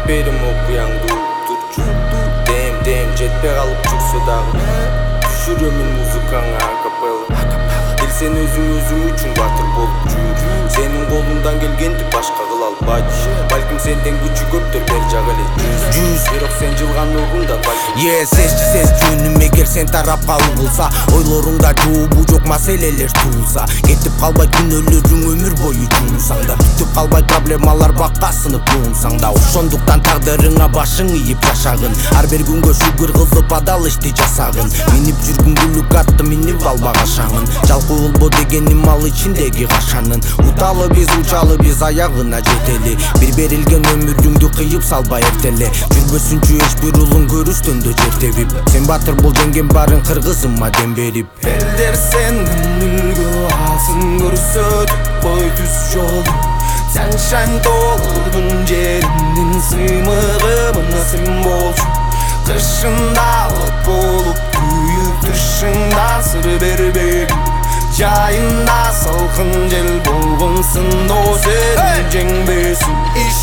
кетпедим окуяңды уктурчу дем жетпей калып жүрсө дагы түшүрөмүн музыкаңа акапелла эл сен өзүң үчүн батыр болуп жүр сенин колуңдан келгенди башка кыла албайт балким сенден күчү көптөр бер жак эле жүз бирок сен жылган урундан балким сез жөнүм эгер сен тарапка угулса ойлоруңда жообу жок маселелер туулса кетип калбайт күнөөлөрүң өмүр бою жуунсаң да бүтүп калбайт проблемалар бакка сынып жуунсаң да ошондуктан тагдырыңа башың ийип жашагын ар бир күнгө шүгүр кылып адал ишти жасагын минип жүргүн гүлүк атты минип алба кашаңын жалкоо болбо дегеним ал ичиндеги кашанын уталы биз учалы биз аягына жетели бир берилген өмүрүңдү кыйып салба эртеле жүрбөсүнчү эч бир улуң көрүстөндө жер тебип сен батыр бол жеңген барын кыргызыма дем берип элдер сенден үлгү алсын көрсөтүп кой түз жолун Sunshine толдун жериндин сыймыгымына сен болчу кышында от болуп күйүп тышыңда сыр бербегин жайында салкын жел болгонсун до сен жеңбесин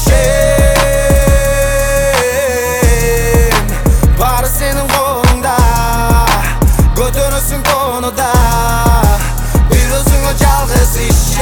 бары сенин колуңда көтөрөсүң конуда бир өзүңө жалгыз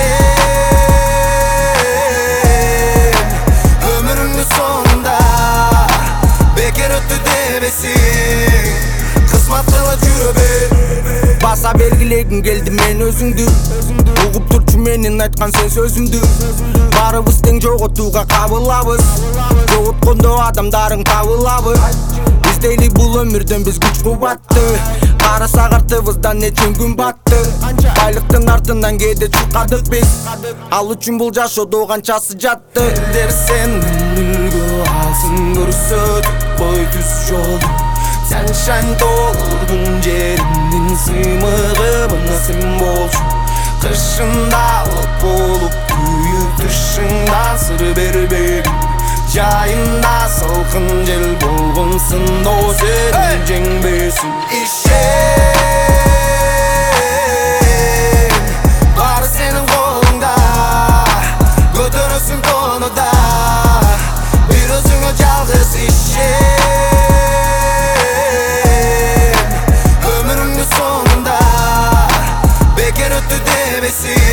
өмүрүңдүн сонунда бекер өттү дебесиң кызмат кылып жүрө бер баса белгилегим келди мен өзүңдү угуп турчу менин айткан сен сөзүңдү баарыбыз тең жоготууга кабылабыз жоготкондо адамдарың табылабы издейли бул өмүрдөн биз күч кубатты карасак артыбыздан нече күн батты байлыктын артынан кээде чуркадык биз ал үчүн бул жашоодо канчасы жатты элдер сенден үлгү алсын көрсөтүп кой түз жолун Sunshine толдун жериндин сыймыгымына сен болчу кышында от болуп күйүп тышыңда сыр бербегин жайында салкын жел болгонсун до сен жеңбесин бары сенин колуңда көтөрөсүң конуда бир өзүңө жалгыз өмүрүңдүн сонунда бекер өттү дебесиң